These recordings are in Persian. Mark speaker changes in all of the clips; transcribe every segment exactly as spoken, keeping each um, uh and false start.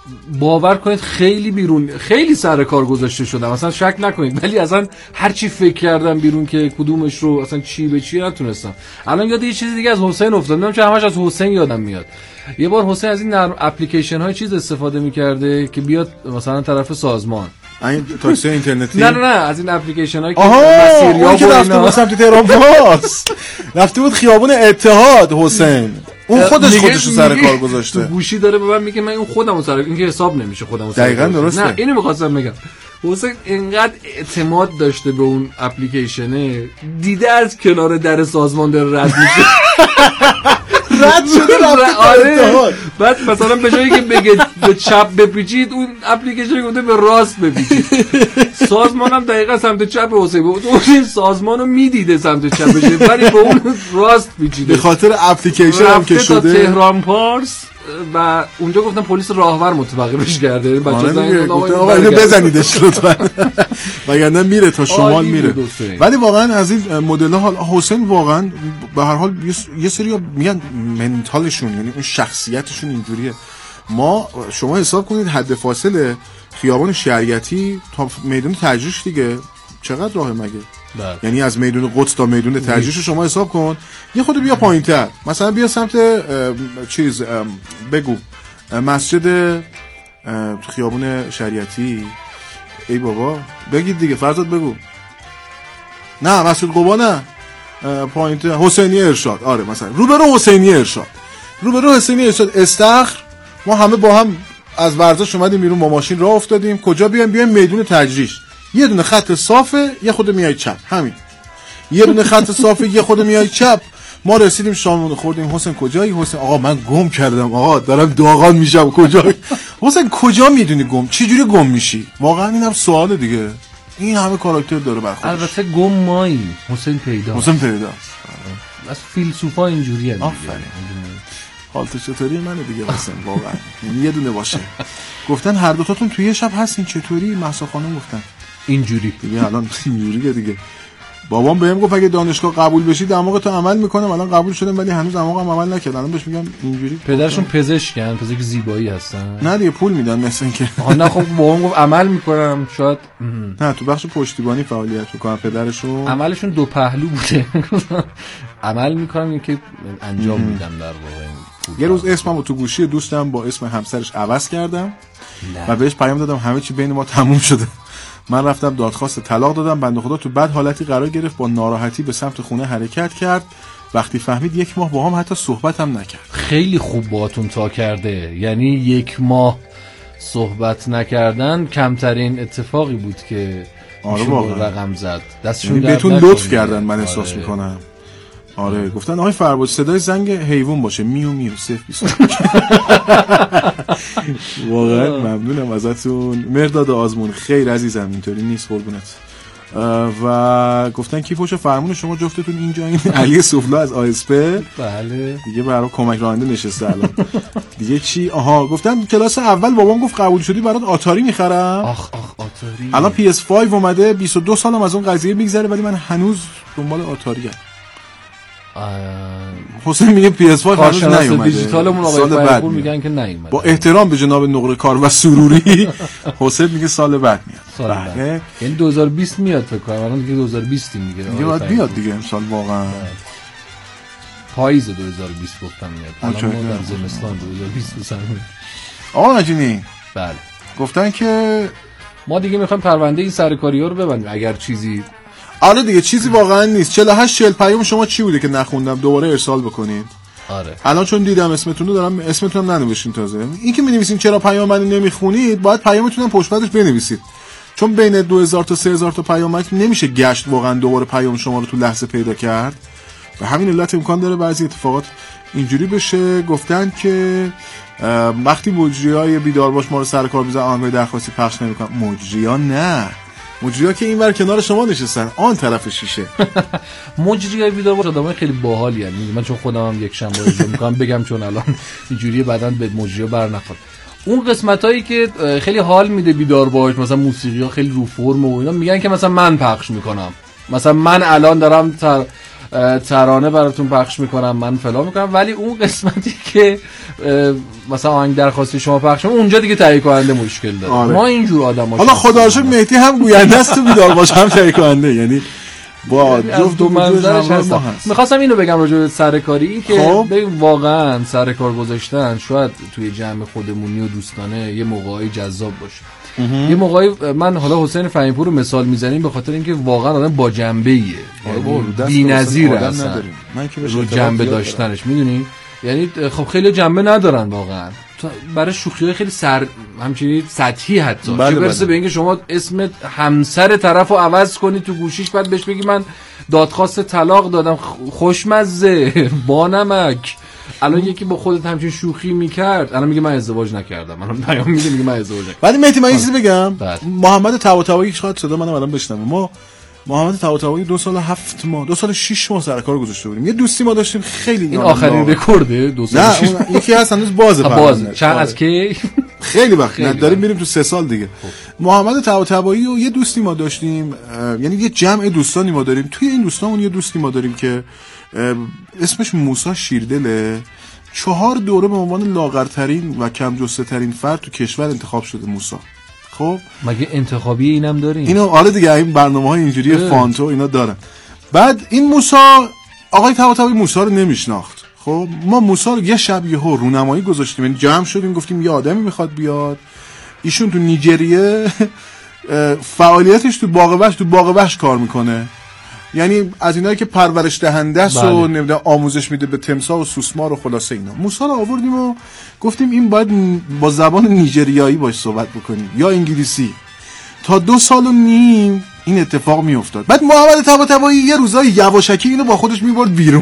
Speaker 1: باور کنید خیلی بیرون خیلی سر کار گذاشته شدم، اصلا شک نکنید، ولی اصلا هر چی فکر کردم بیرون که کدومش رو اصلا چی به چی نتونستم. الان یاد یه چیز دیگه از حسین افتادم، چون همش از حسین یادم میاد. یه بار حسین از این نرم اپلیکیشن های چیز استفاده میکرده که بیاد مثلا طرف سازمان
Speaker 2: این تاکسی اینترنتی.
Speaker 1: نه نه نه از این اپلیکیشن هایی که
Speaker 2: مسیریا که رفته بود سمت تهران پاس رفته بود خیابون اتحاد. حسین اون خودش خودش رو سر کار گذاشته،
Speaker 1: تو گوشی داره به من میگه من اون خودمو سر این که حساب نمیشه خودمو سر.
Speaker 2: دقیقاً درسته.
Speaker 1: نه اینو می‌خواستم بگم حسین اینقدر اعتماد داشته به اون اپلیکیشنه، دیده از کنار در سازمان داره رد میشه
Speaker 2: رد شده رفته.
Speaker 1: بعد مثلا به جایی که بگه به چپ بپیچید اون اپلیکیشن گفته به راست بپیچید. سازمانم دقیقاً سمت چپ حسین بود، اون سازمانو میدیده سمت چپشه ولی به اون راست پیچیده.
Speaker 2: به خاطر اپلیکیشن هم که شده
Speaker 1: تهران پارس و اونجا گفتم پلیس راهور متوقفش کرده. بچه‌ها زنگ
Speaker 2: گفتن آقا اینو بزنیدش لطفا وگرنه میره تا شمال میره. ولی واقعا از این مدل ها حسین واقعا به هر حال یه سری میگن منتالشون، یعنی اون شخصیتشون اینجوریه. ما شما حساب کنید حد فاصله خیابان شریعتی تا میدون تجریش دیگه چقدر راهه مگه؟ بله. یعنی از میدون قدس تا میدون تجریش رو شما حساب کن، یه خود بیا پایین‌تر، مثلا بیا سمت چیز بگو مسجد خیابون شریعتی. ای بابا بگید دیگه فرزاد بگو. نه مسجد قبا نه، پایین‌تر حسینی ارشاد. آره مثلا روبرو حسینی ارشاد، روبرو حسینی ارشاد استخر. ما همه با هم از ورزش اومدیم بیرون با ماشین راه افتادیم. کجا بیایم؟ بیایم میدون تجریش. یه دونه خط صافه، یه خود میای چپ، همین یه دونه خط صافه یه خود میای چپ. ما رسیدیم شاممون خوردیم. حسین کجایی؟ حسین آقا من گم کردم، آقا دارم داغان میشم. کجایی؟ حسین کجا میدونی گم چه جوری گم میشی؟ واقعا اینم سواله دیگه. این همه کاراکتر داره برخورد.
Speaker 1: البته گم مایی حسین پیدا
Speaker 2: حسین پیدا
Speaker 1: از فیلسوفا اینجوریه دیگه.
Speaker 2: آفرین. حالت چطوری منه دیگه حسین واقعا یه دونه باشه. گفتن هر دو تاتون توی شب هستین، چطوری؟ مهسا خانم گفتن
Speaker 1: اینجوری
Speaker 2: دیگه. الان اینجوریه دیگه. بابام بهم گفت اگه دانشگاه قبول بشی دماغ تو عمل میکنم. الان قبول شدم ولی هنوز دماغم عمل نکرد. الان بهش میگم اینجوری.
Speaker 1: پدرشون پزشکن، پزشک زیبایی هستن.
Speaker 2: نه دیگه پول میدن مثلا اینکه
Speaker 1: آها نه خب بابام گفت عمل میکنم شاید
Speaker 2: نه تو بخش پشتیبانی فعالیت میکنن. پدرشون
Speaker 1: عملشون دو پهلو بوده. عمل میکنم اینکه انجام میدم در واقع.
Speaker 2: یه روز اسممو تو گوشی دوستم با اسم همسرش عوض کردم و بهش پیام دادم همه چی بین ما تموم شده. من رفتم دادخواست طلاق دادم. بنده خدا تو بد حالتی قرار گرفت، با ناراحتی به سمت خونه حرکت کرد. وقتی فهمید یک ماه با هم حتی صحبت هم نکرد.
Speaker 1: خیلی خوب باهاتون تا کرده، یعنی یک ماه صحبت نکردن کمترین اتفاقی بود که
Speaker 2: آره واقعا
Speaker 1: رقم زد. دستشون
Speaker 2: بهتون لطف کردن. من احساس آره. میکنم آره. گفتن آقای فرباد صدای زنگ حیوان باشه، میو میو صفر بیست. واقعا ممنونم ازتون. مرداد آزمون خیر عزیزم اینطوری نیست قربونت. و گفتن کیفوش فرمون شما جفتتون اینجا. این علی سفلا از آسپه
Speaker 1: بله
Speaker 2: دیگه برای کمک راننده نشسته الان. دیگه چی؟ آها گفتن کلاس اول بابام گفت قبول شدی برات آتاری میخرم.
Speaker 1: آخ آخ آتاری.
Speaker 2: الان پی اس پنج اومده، بیست و دو سالم از اون قضیه میگذره ولی من هنوز دنبال آتاری ام. حسین میگه پی اس پنج هنوز نیومده.
Speaker 1: دیجیتالمون آقای فرپور میگن که نیومده.
Speaker 2: با احترام به جناب نقره کار و سروری حسین میگه سال بعد میاد.
Speaker 1: سال بعد یعنی دو هزار و بیست میاد فکر کنم. الان دیگه دو هزار و بیست میگه.
Speaker 2: دیگه باید بیاد دیگه امسال واقعا.
Speaker 1: پاییز دو هزار و بیست گفتم میاد. الان ما در زمستان دو هزار و بیست سال میاد.
Speaker 2: آقا نجینی
Speaker 1: بله
Speaker 2: گفتن که
Speaker 1: ما دیگه میخوایم پرونده این سرکاری‌ها رو ببندیم اگر چیزی.
Speaker 2: آره دیگه چیزی واقعا نیست. چهل و هشت چهل پیام شما چی بوده که نخوندم دوباره ارسال بکنید.
Speaker 1: آره
Speaker 2: الان چون دیدم اسمتون رو دارم، اسمتون هم ننوشتین تازه. این که می‌نویسین چرا پیام منو نمیخونید، باید پیامتون هم پشت بعدش بنویسید. چون بین دو هزار تا سه هزار تا پیام نمیشه گشت واقعا دوباره پیام شما رو تو لحظه پیدا کرد. و همین علت امکان داره بعضی اتفاقات اینجوری بشه. گفتن که وقتی مجریای بیدار باش ما رو سر کار میذارن آهنگای درخواستی پخش نمیکنن. مجریا نه، مجریا که اینور کنار شما نشستن آن طرف شیشه.
Speaker 1: مجریای بیدار باش آدمای خیلی باحالی ان. من چون خودم هم یک شنبه اجرا میکنم بگم چون الان اینجوریه بعدن به مجریا بر نخورد. اون قسمتایی که خیلی حال میده بیدار باش، مثلا موسیقی ها خیلی رو فرم و اینا، میگن که مثلا من پخش میکنم. مثلا من الان دارم تر ترانه براتون پخش میکنم، من فلان میکنم، ولی اون قسمتی که مثلا آهنگ درخواستی شما پخش میکنم اونجا دیگه تهیه کننده مشکل داره. آره. ما اینجور آدم
Speaker 2: حالا خدا رو شکر مهدی هم گوینده است تو بیدار باش هم تهیه کننده، یعنی با جفت دو منظرش هستم.
Speaker 1: میخواستم اینو بگم راجع به سرکاری، این که خب. ببین واقعا سرکار گذاشتن شاید توی جمع خودمونی و دوستانه یه موقعی جذاب باشه. یه موقعی من حالا حسین فهیمپور رو مثال میزنیم به خاطر اینکه واقعا آدم با جنبه‌ایه، بی‌نظیره اصلا رو جنبه داشتنش، میدونی؟ یعنی خب خیلی جنبه ندارن واقعا، برای شوخی‌های خیلی سر همچنین سطحی حتی بله چه برسه بله. به اینکه شما اسم همسر طرفو عوض کنی تو گوشیش بعد بهش بگی من دادخواست طلاق دادم، خوشمزه با نمک. الان یکی با خودت همچین شوخی میکرد الان میگه من ازدواج نکردم، الان پیام میده میگه من ازدواج نکردم.
Speaker 2: ولی مهدی من یه چیزی بگم، محمد طباطبایی شاید صدا منم الان بشنوه، ما محمد طباطبایی دو سال هفت ماه دو سال شش ماه سر کار گذاشته بودیم. یه دوستی ما داشتیم خیلی
Speaker 1: این آخرین رکورده دو سال شش ماه.
Speaker 2: یکی هست هنوز بازه
Speaker 1: پرونده چند از کی
Speaker 2: خیلی وقت نداریم میریم تو سه سال دیگه. محمد طباطبایی و یه دوستی ما داشتیم، یعنی یه جمع دوستانی ما داریم. توی این دوستامون یه دوستی ما داریم که اسمش موسی شیردله، چهار دوره به عنوان لاغرترین و کم جثه ترین فرد تو کشور انتخاب شده موسی. خب
Speaker 1: مگه انتخابی اینم دارین؟
Speaker 2: اینو آره دیگه، این برنامه‌های اینجوری فانتو اینا دارن. بعد این موسی، آقای طباطبایی موسی رو نمیشناخت. خب ما موسی رو یه شب یهو رونمایی گذاشتیم، یعنی جمع شدیم گفتیم یه آدمی میخواد بیاد، ایشون تو نیجریه فعالیتش تو باغ وحش تو باغ وحش کار میکنه، یعنی از اینایی که پرورش دهنده است و نمیدونم آموزش میده به تمساح و سوسمار و خلاصه اینا. موسی رو آوردیم و گفتیم این باید با زبان نیجریایی باش صحبت بکنیم یا انگلیسی. تا دو سال و نیم این اتفاق میافتاد. بعد محمد طباطبایی یه روزای یواشکی اینو با خودش میبرد بیرون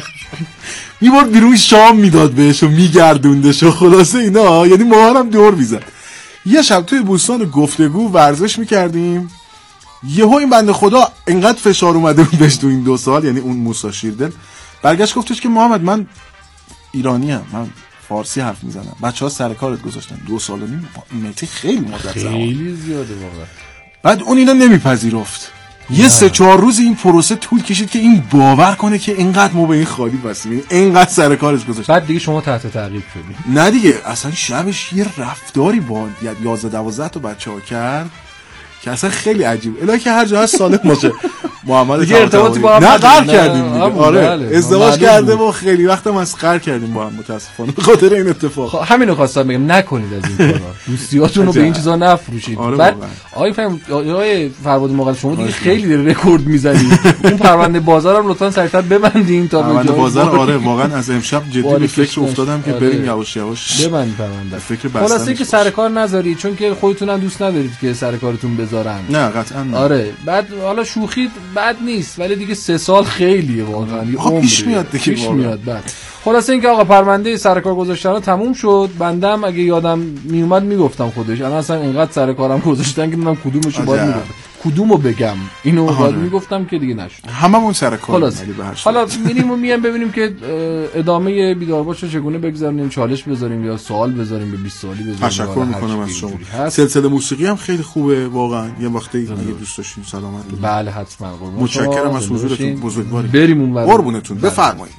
Speaker 2: میبرد بیرون شام میداد بهش و میگردوندش و خلاصه اینا، یعنی ما هم دور میزد. یه شب توی بوستان گفتگو ورزش میکردیم، یهو این بنده خدا انقدر فشار اومده بود بهش تو این دو سال، یعنی اون موسی شیردل برگشت گفتش که محمد من ایرانی ام، من فارسی حرف میزنم، بچه‌ها سر کارت گذاشتن دو سال و نیم. مهدی خیلی مدت
Speaker 1: خیلی زیاده واقعا.
Speaker 2: بعد اون اینا نمیپذیرفت، یه سه چهار روز این پروسه طول کشید که این باور کنه که اینقدر ما به این خالی بستیم، اینقدر سر کارش گذاشت.
Speaker 1: بعد دیگه شما تحت تعقیب شدید؟
Speaker 2: نه دیگه، اصلا شبش یه رفتاری با یازده دوازده تا بچه‌ها کرد که اصلا خیلی عجیب، الهی که هر جا هست سالم باشه. محمد
Speaker 1: دیگه ارتباطی با هم
Speaker 2: نه قرار کردیم دیگه. آره ازدواج کرده و خیلی وقت هم از قرار کردیم با هم متاسفانه به خاطر این اتفاق.
Speaker 1: همینو خواستم بگم نکنید از این کارا، دوستیاتون رو به این چیزا نفروشید.
Speaker 2: آره
Speaker 1: بعد آقای فهم آقای فرباد مقدس شما دیگه خیلی داره رکورد میزنید. اون پرونده بازارم لطفا سریعتر ببندین تا
Speaker 2: پرونده بازار. آره واقعا از امشب جدی به فکر افتادم که بریم یواش یواش
Speaker 1: ببندید پرونده. خلاصه که سر کار نذارید چون که خودتون هم دوست ندارید که سر کارتون بذارن.
Speaker 2: نه قطعا.
Speaker 1: آره بعد حالا شوخی بد نیست ولی دیگه سه سال خیلیه واقعا، یه عمره
Speaker 2: پیش میاد دیگه
Speaker 1: پیش میاد. بعد خلاص اینکه آقا پرونده سرکار گذاشتن تموم شد، بندم اگه یادم میومد میگفتم خودش، الان اصلا اینقدر سرکارم گذاشتن که نمیدونم کدومشو باید میگفتم کدومو بگم، اینو باید میگفتم که دیگه نشد.
Speaker 2: هممون سرکار.
Speaker 1: خلاص حالا میریم و میام ببینیم که ادامه بیدار باش چگونه بگذاریم، چالش بذاریم یا سوال بذاریم به بیست سالی بذاریم.
Speaker 2: تشکر میکنم از شما. سلسله موسیقی هم خیلی خوبه واقعا، یه وقتی اگه دوست داشتین سلامت باشید.
Speaker 1: بله حتما.
Speaker 2: متشکرم از حضورتون بزرگواری.
Speaker 1: بریم اونور.
Speaker 2: قربونتون بفرمایید.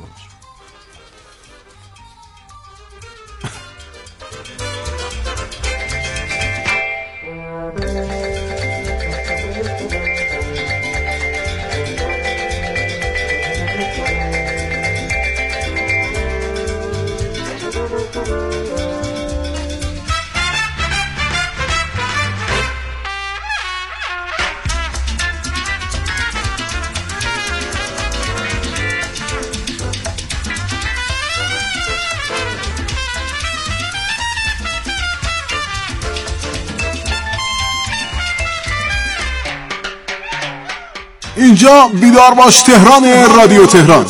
Speaker 2: اینجا بیدار باش تهران، رادیو تهران.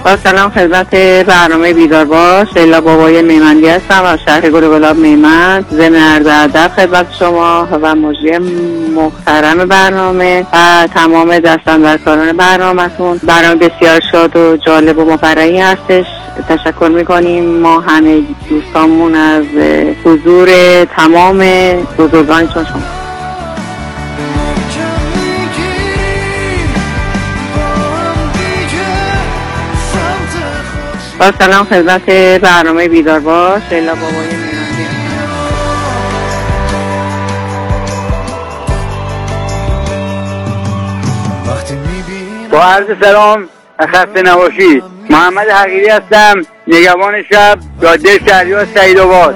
Speaker 3: با سلام خدمت برنامه بیدار باش. لیلا بابای میمندی هستم از شهر گلگلاب میمند. ضمن عرض ادب خدمت شما و مجری محترم برنامه و تمام دستاندرکاران برنامه‌تون. برنامه بسیار شاد و جالب و مفرحی هستش. تشکر میکنیم ما همه دوستامون از حضور تمام بزرگان چون شما. با سلام خدمت برنامه بیدار باش. لیلا بابای میمندی.
Speaker 4: با عرض سلام خسته نباشید. محمد حقیری هستم، نگهبان شب، جاده شهریار سعیدآباد.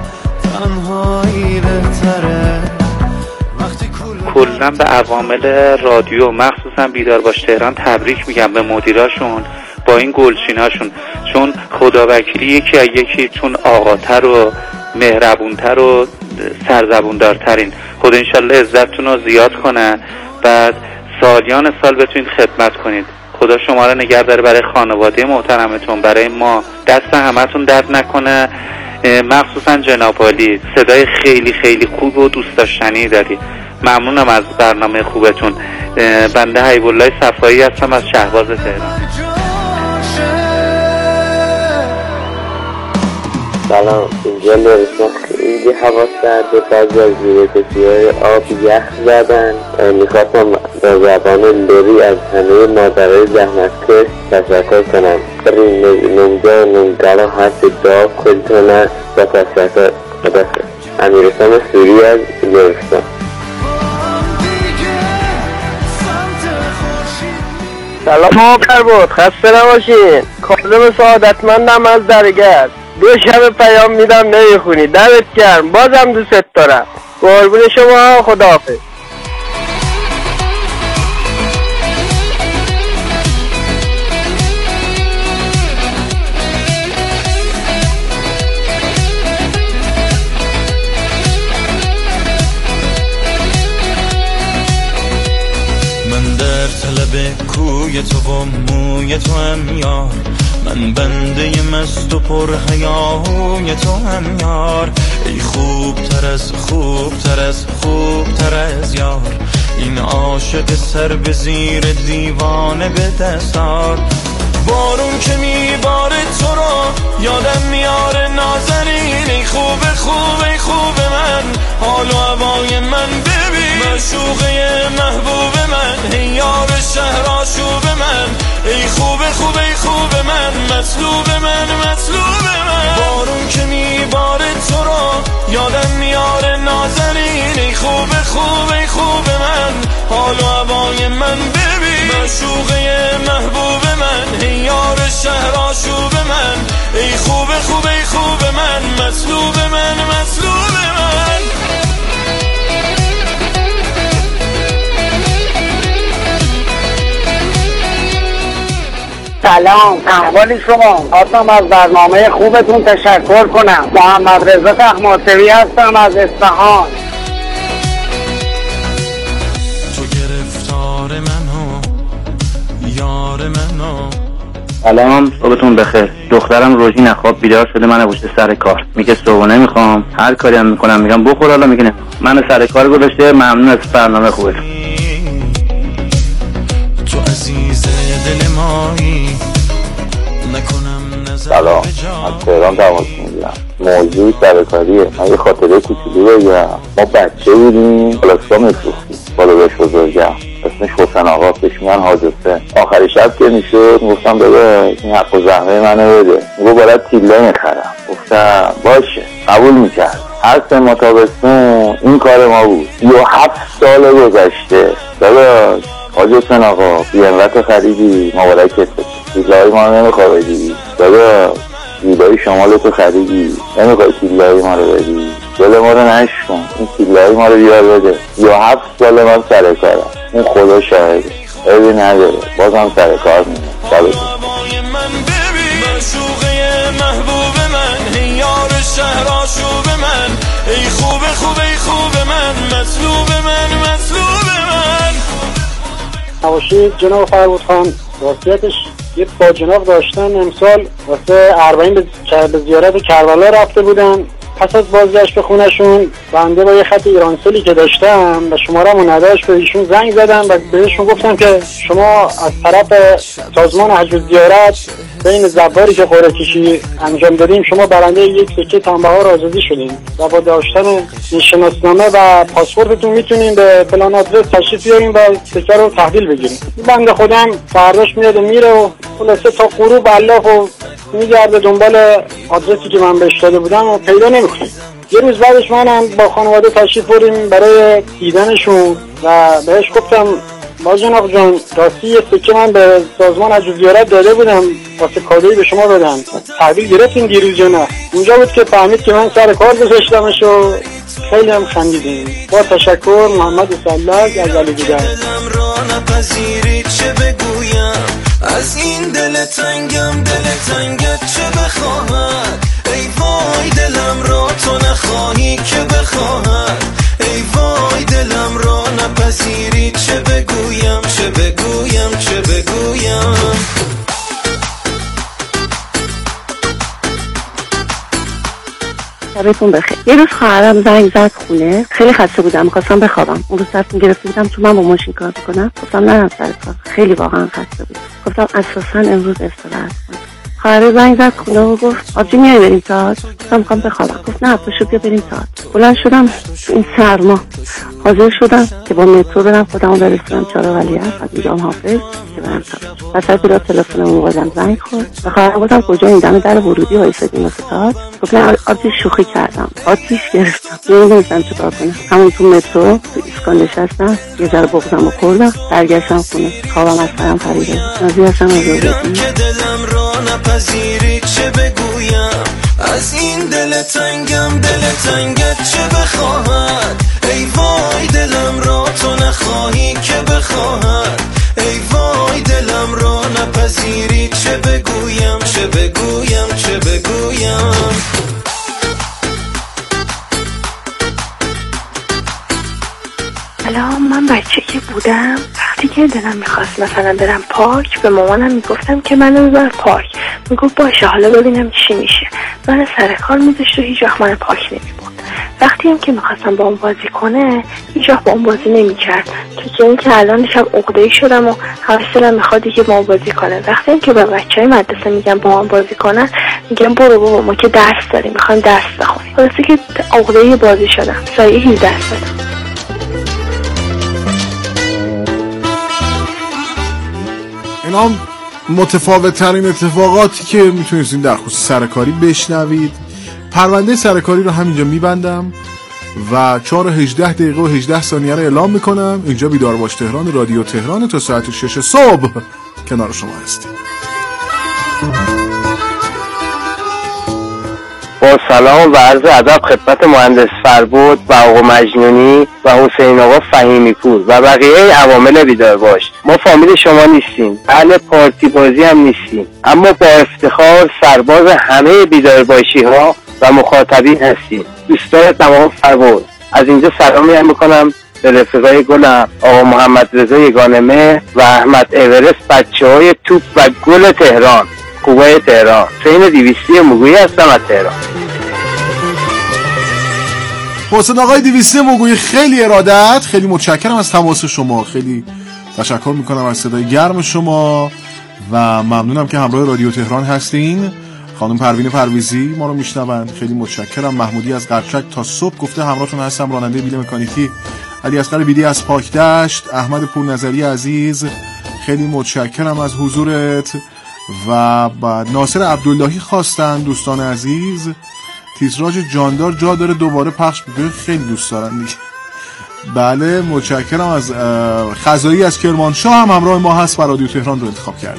Speaker 5: کلا به عوامل رادیو مخصوصا بیدار باش تهران تبریک میگم، به مدیراشون با این گلچیناشون، چون خدا وکیلی یکی از یکی چون آقاتر و مهربونتر و سرزبوندارترین. خدا انشالله عزتتون رو زیاد کنه، بعد سالیان سال بتونید خدمت کنید. خدا شما رو نگه داره، برای خانواده محترمتون، برای ما دست همتون درد نکنه. مخصوصا جناب عالی صدای خیلی خیلی خوب و دوست داشتنی داری. ممنونم از برنامه خوبتون. بنده حبیب الله صفایی هستم از شهباز تهران.
Speaker 6: سلام، اینجا لرستان خیلی هوا سرده، بعضی از زیرکشی‌های آب یخ زدن. میخواستم با زبان لری از همه مادرای زحمتکش تشکر کنم. نمجا نمگرا هست دعا کنتونه با تشکر خدا. امیرسان سوری از لرستان.
Speaker 7: سلام آقا بود، خسته نباشین. کاظم سعادتمندم از درگرد. دو شب پیام میدم نمیخونی، دمت گرم، بازم دوست دارم. قربون شما، خداحافظ.
Speaker 8: من در طلب کوی تو و موی تو هم یار، من بنده مست و پر حیاهوی تو هم یار. ای خوب تر از خوب تر از خوب تر از یار، این عاشق سر به زیر دیوانه به دستار. بارون که میباره تو رو یادم میاره نازنین. ای خوب خوب ای خوب من، حال و هوای من ببین. معشوقه محبوب من، ای یار شهر آشوب من. ای خوب خوب ای خوب من، مطلوب من مطلوب من. بارون که میباره تو رو یادم میاره نازنین. ای خوب خوب ای خوب من، حال و هوای من ببین. معشوقه محبوب من، ای یار شهر آشوب من. ای خوب خوب ای خوب من، مطلوب من مطلوب من.
Speaker 4: سلام، احوال شما؟ خواستم از برنامه خوبتون تشکر کنم. محمد رضا تحماسبی هستم از اصفهان.
Speaker 8: تو گرفتار منو یار منو.
Speaker 5: سلام، صبحتون بخیر. دخترم روزی نخواب بیدار شده، من پشت سر کار میگه صبحونه میخوام، هر کاری هم میکنم میگم بخور، حالا میگه نه. من سر کار گذاشته. ممنون از برنامه خوبتون.
Speaker 8: تو عزیز دل مایی نکنم نظر.
Speaker 6: سلام، از تهران تماس میگیرم. موضوع سرکاریه. من یه خاطره کوچولو بگم. ما بچه بودیم، پلاسکا میفروختیم بالا داشت بزرگم، اسمش حسین آقا، بهش میگن حاج حسین. آخری شب که میشد گفتم بابا این حق و زحمه منو بده. میگو برات تیله میخرم. گفتم باشه، قبول میکرد. هر سه ماه تابستون این کار ما بود. سی و هفت سال گذشته. داداش حاج حسین آقا بیانقدر خریدی، مبارکت. تیله‌های ما رو نمیخواه بدی داداش، تیله‌های شمالتو خریدی، نمیخوای تیله‌های ما رو بدی. دل ما رو نشکن، این تیله‌های ما رو بیار بده. یا هفت سال من سر کارم، اون خدا شاهده، عیبی نداره، بازم سر کار میمونم.
Speaker 8: محبوب من، ای یار شهر آشوب من. ای خوب خوب ای خوب من، مطلوب من مطلوب من.
Speaker 4: نباشید جناب فرود خان، راستیتش
Speaker 9: یه با جناب داشتن امسال واسه اربعین به زیارت کربلا رفته بودن. پس از بازگشت به خونشون بنده با یه خط ایرانسلی که داشتم و شماره‌مو نداشت به ایشون زنگ زدم و بهشون گفتم که شما از طرف سازمان حج و زیارت بین زباری که قرعه کشی انجام دادیم شما برنده یک سکه تنبهار آزادی شدین و با داشتن این شناسنامه و پاسپورتتون میتونین به فلان آدرس تشریف بیارین و سکه رو تحویل بگیرین. بنده خودم فرداش میاد و میره و خلاصه تا غروب علاف و میگرده دنبال آدرسی که من بهش داده بودم و پیدا نمیکنه. یه روز بعدش منم با خانواده تشریف بردیم برای دیدنشون و بهش گفتم با جناب جان راستی یه سکه من به سازمان حج و زیارت داده بودم واسه کادویی به شما بدم، تحویل گرفتین دیروز یا نه؟ اونجا بود که فهمید که من سر کار گذاشتمش و خیلی هم خندیدیم. با تشکر، محمد سلاک از علی دیگر.
Speaker 8: از این دل تنگم دل تنگت چه بخواهد، ای وای دلم را تو نخواهی که بخواهد، ای وای دلم را نپذیری چه بگویم چه بگویم چه بگویم.
Speaker 3: شبتون بخیر. یه روز خواهرم زنگ زد خونه، خیلی خسته بودم می‌خواستم بخوابم. اون روز تصمیم گرفته بودم چون من با ماشین کار می‌کنم گفتم نرم سر کار، خیلی واقعا خسته بودم. گفتم اساسا امروز استراحت کنم. خواهر زنگ زد خونه و گفت آبجی میای بریم تئاتر؟ گفتم می‌خوام بخوابم. گفت نه پاشو بیا بریم تئاتر. بلند شدم تو این سرما حاضر شدم که با مترو برم خودمو برسونم چهار ولیعصر از اینجام حافظ که برم تئاتر. وسط راه تلفنم موبایلم زنگ خورد. به خواهرم گفتم کجا این دم در ورودی وایسادیم واسه تئاتر؟ گفت نه آبجی شوخی کردم، آتیش گرفتم. نمی‌دونستم چیکار کنم. همون تو مترو تو ایستگاه نشستم، یه ذره بغضمو خوردم، برگشتم خونه. خوابم از سرم پریده. راضی هستم از
Speaker 8: دلم را نپذیری چه بگویم، از این دل تنگم دل تنگت چه بخواهد، ای وای دلم را تو نخواهی که بخواهد، ای وای دلم را نپذیری چه بگویم چه بگویم چه بگویم.
Speaker 10: سلام، من بچه که بودم وقتی که دلم میخواست مثلا برم پارک به مامانم میگفتم که منو ببر پارک، میگفت باشه حالا ببینم چی میشه. من سر کار میذاشت و هیچ وقت من پارک نمیبرد. وقتی هم که میخواستم با اون بازی کنه هیچ وقت با اون بازی نمیکرد، تو که این که الان شب عقده‌ای شدم و همش دلم میخواد که با اون بازی کنه. وقتی هم که به بچهای مدرسه میگم با اون بازی کنن میگم برو بابا ما که درس داریم میخوایم درس بخونیم. واسه که عقده‌ای بازی شدم. سایه هجده سالم.
Speaker 2: اینا متفاوت ترین اتفاقاتی که میتونید در خصوص سرکاری بشنوید. پرونده سرکاری رو همینجا میبندم و چهار و هجده دقیقه و هجده ثانیه رو اعلام میکنم. اینجا بیدار باش تهران، رادیو تهران، تا ساعت شش صبح کنار شما هستیم.
Speaker 7: با سلام و عرض ادب خدمت مهندس فربود و آقا مجنونی و حسین آقا فهیمی پور و بقیه عوامل بیدار باش. ما فامیل شما نیستیم، اهل پارتی بازی هم نیستیم، اما با افتخار سرباز همه بیدار باشی ها و مخاطبین هستیم. دوستان تمام فربود، از اینجا سلامی هم میکنم به رفیقای گلم آقا محمد رضا یگانه مهر و احمد اورست، بچه های توپ و گل تهران، خوبای تهران. حسین دیویستی مگویی هستم از تهران.
Speaker 2: حسین آقای دیویستی مگویی، خیلی ارادت، خیلی متشکرم از تماس شما، خیلی تشکر میکنم از صدای گرم شما و ممنونم که همراه رادیو تهران هستین. خانم پروین پرویزی ما رو میشنون، خیلی متشکرم. محمودی از قرچک تا صبح گفته همراهتون هستم، راننده بیل مکانیکی. علی اصغر بیدی از پاکدشت، احمد پورنظری عزیز خیلی متشکرم از حضورت و بعد ناصر عبداللهی خواستن دوستان عزیز تیتراژ جاندار جا داره دوباره پخش بشه، خیلی دوست دارن دیگه. بله متشکرم. از خزایی از کرمانشاه هم همراه ما هست و رادیو تهران رو انتخاب کرده.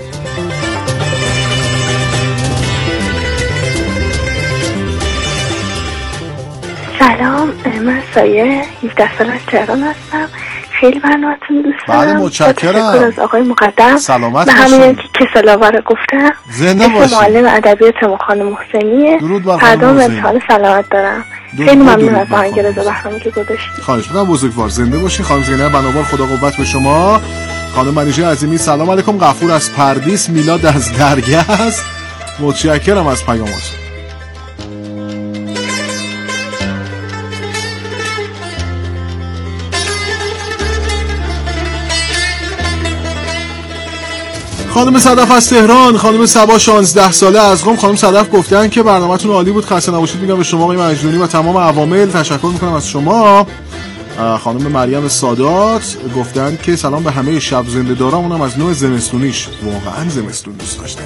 Speaker 10: سلام، من سایه هفده سال از تهران هستم. خیلی برنامه‌تون دوست دارم.
Speaker 2: بله متشکرم.
Speaker 10: از آقای مقدم
Speaker 2: سلامت
Speaker 10: باشید. همین که کسلاوه رو گفتم.
Speaker 2: زنده باشید.
Speaker 10: معلم ادبیات خانم محسنیه.
Speaker 2: درود بر
Speaker 10: خانم محسنی. حال سلامت دارم. خیلی ممنون از آهنگ رضا بهرامی که گذاشتید.
Speaker 2: خواهش می‌کنم بزرگوار، زنده باشید. خانم زینب بنابر، خدا قوت به شما. خانم منیژه عظیمی سلام علیکم، غفور از پردیس، میلاد از درگست. متشکرم از پیامات. خانم صدف از تهران، خانم صبا شانزده ساله از قم. خانم صدف گفتن که برنامه‌تون عالی بود، خسته نباشید میگم به شما آقای مجنونی و تمام عوامل. تشکر میکنم از شما. خانم مریم سادات گفتن که سلام به همه شب زنده دارم، اونم از نوع زمستونیش. واقعا زمستون دوست داشتن.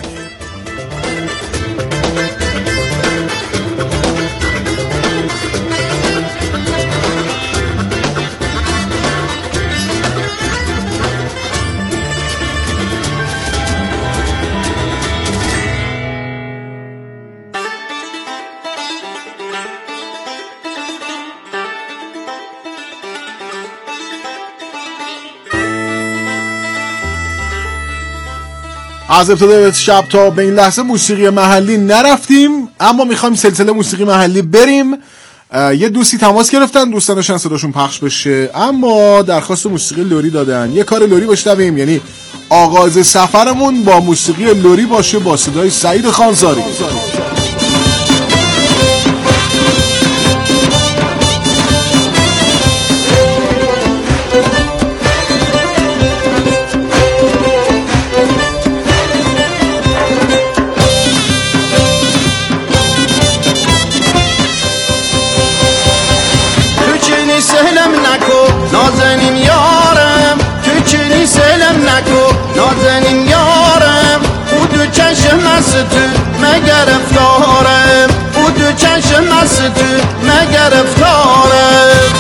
Speaker 2: از ابتدای شب تا به این لحظه موسیقی محلی نرفتیم، اما میخوایم سلسله موسیقی محلی بریم. یه دوستی تماس گرفتن، دوستان داشتن صداشون پخش بشه، اما درخواست موسیقی لوری دادن. یه کار لوری بشنویم، یعنی آغاز سفرمون با موسیقی لوری باشه با صدای سعید خانزاری.
Speaker 11: نازنین یارم تو چنی سلم نکو، نازنین یارم او دو چشم از تو مگر افکارم، او دو چشم از تو مگر افکارم.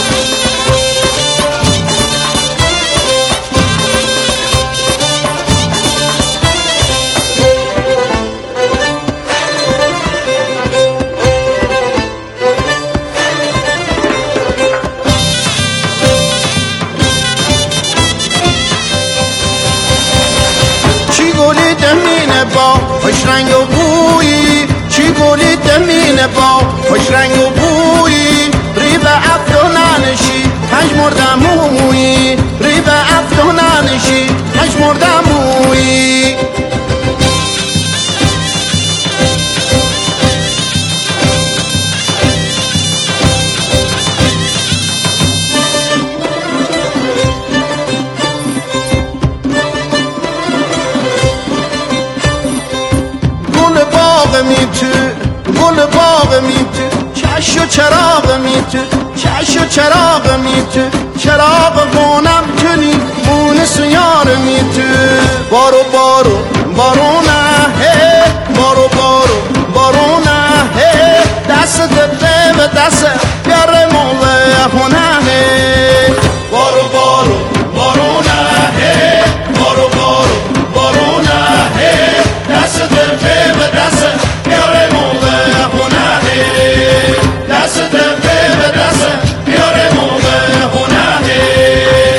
Speaker 11: خوش رنگ و بویی چی گلی دمینه با خوش رنگ و بویی، ریب افدانانشی هش مردمویی، ریب افدانانشی هش مردمویی. گل باغ می تو چش و چراغ می تو، چش و چراغ می تو، چراغ گونم کنی مون سیار می تو. بارو بارو بارونه هی، بارو بارو بارونه هی، دست دل به دست بیاره موله خونه هی. بارو بارو بارونه هی، بارو بارو بارونه هی، دست دل به دست بیاره موله خونه هی، دست دل به دست بیاره موله خونه هی.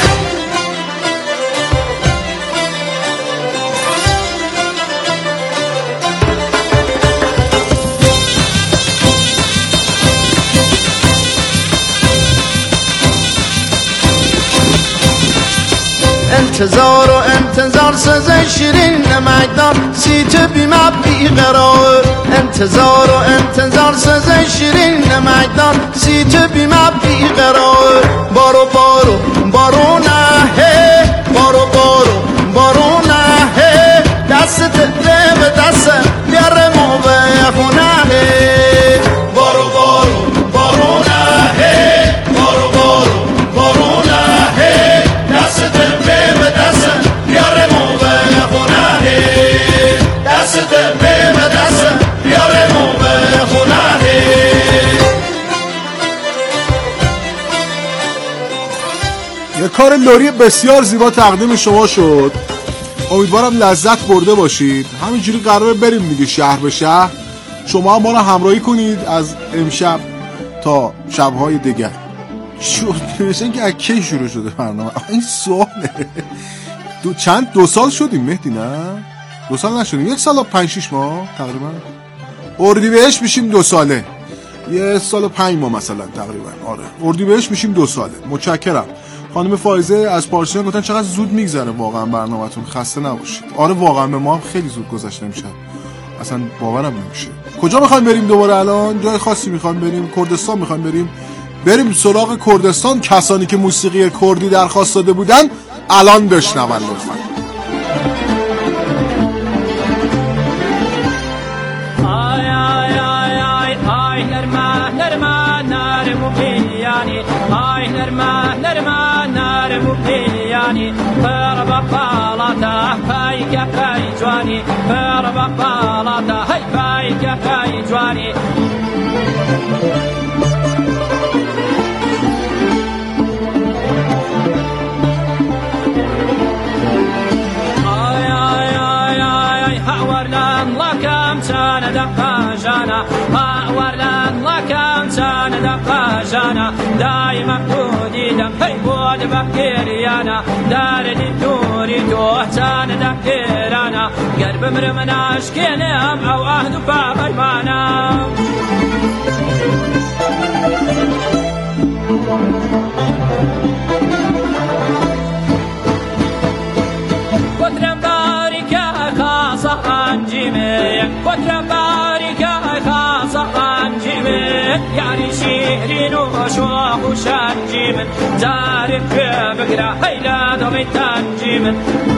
Speaker 11: انتظار و انتظار سزه شیرین نمکدار، سیت بیمه بیقرار. انتظار و انتظار سزه شیرین نمکدار، سیت بیمه بیقرار. بارو بارو بارو نه هی، بارو بارو بارو نه هی، دست دل به دست بیاره موبه خونه هی. بارو بارو بارو نه هی، بارو بارو بارو نه هی، دست دل به دست بیاره موبه خونه هی، دست دل به دست بیاره موبه خونه هی.
Speaker 2: یه کار لوری بسیار زیبا تقدیم شما شد، امیدوارم لذت برده باشید. همینجوری قراره بریم دیگه شهر به شهر، شما ما رو همراهی کنید از امشب تا شب‌های دیگر. شد نمیشن که از کی شروع شده برنامه؟ این سواله. دو چند دو سال شدیم مهدی؟ نه دو سال نشدیم، یک سال و پنج شیش ماه تقریبا. اردیبهشت میشیم دو ساله، یه سال و پنج ماه مثلا تقریبا. آره اردیبهشت میشیم دو ساله. متشکرم. خانم فائزه از پارسیان گفتن چقدر زود میگذره واقعا برنامه‌تون، خسته نباشید. آره واقعا به ما هم خیلی زود گذشته میشه، اصلا باورم نمیشه. کجا میخوایم بریم دوباره الان؟ جای خاصی میخوایم بریم؟ کردستان میخوایم بریم؟ بریم سراغ کردستان. کسانی که موسیقی کردی درخواست داده بودن الان بشنون لطفا.
Speaker 12: آی آی آی آی آی نرما نرما نرمو پیانی آی نرما نرما نرمو پیانی پر بقالاتا پای که پای جوانی پر بقالاتا های پای که پای جوانی كان دقا جانا ورلان لكم كان دقا جانا دايما كودي دم في بود بكتيريانا دار دوري دوه كان دكتيرانا قلب مرمناش كلام او اهد فاغرمانا قدرم باركا خاصة انجمي قدرم باركا خاصة انجمي يعني شهرين وشوق وشنجمن زارب في بقرة هيلا ضمي تنجمن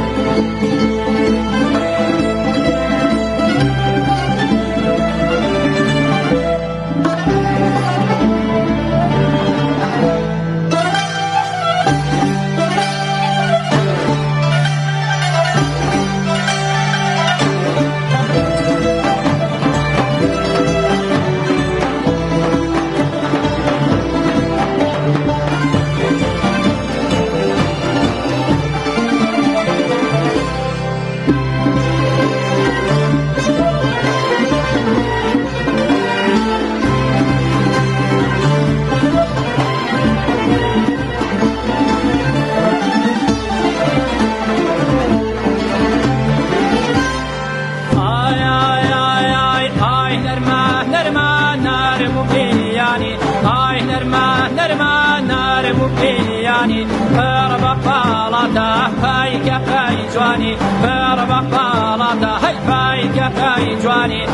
Speaker 12: يعني فربق بالata هاي كاي جواني فربق بالata هاي هاي كاي جواني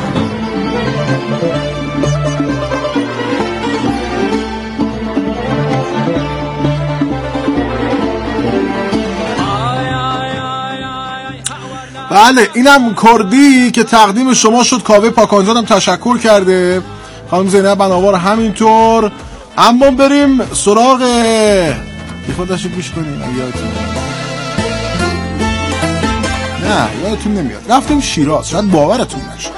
Speaker 2: بله اینم کردی که تقدیم شما شد. کاوه پاکانزادم تشکر کرده، خانم زینب بناوار همینطور. اما بریم سراغ یه خودشو گوش کنیم. یادتون نه یادتون نمیاد رفتیم شیراز، شاید باورتون نشه.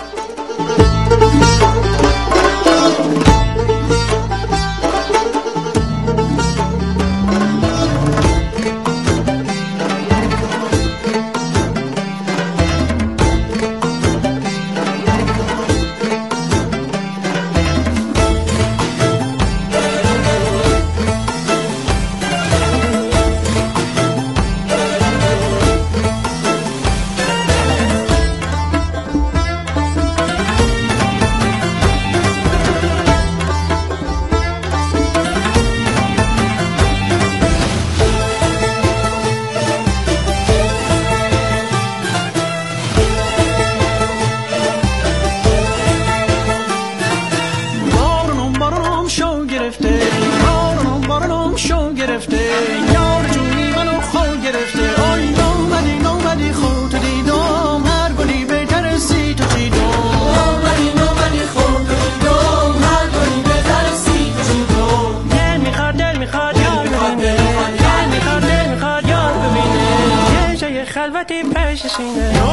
Speaker 12: خلوتی پیش سینه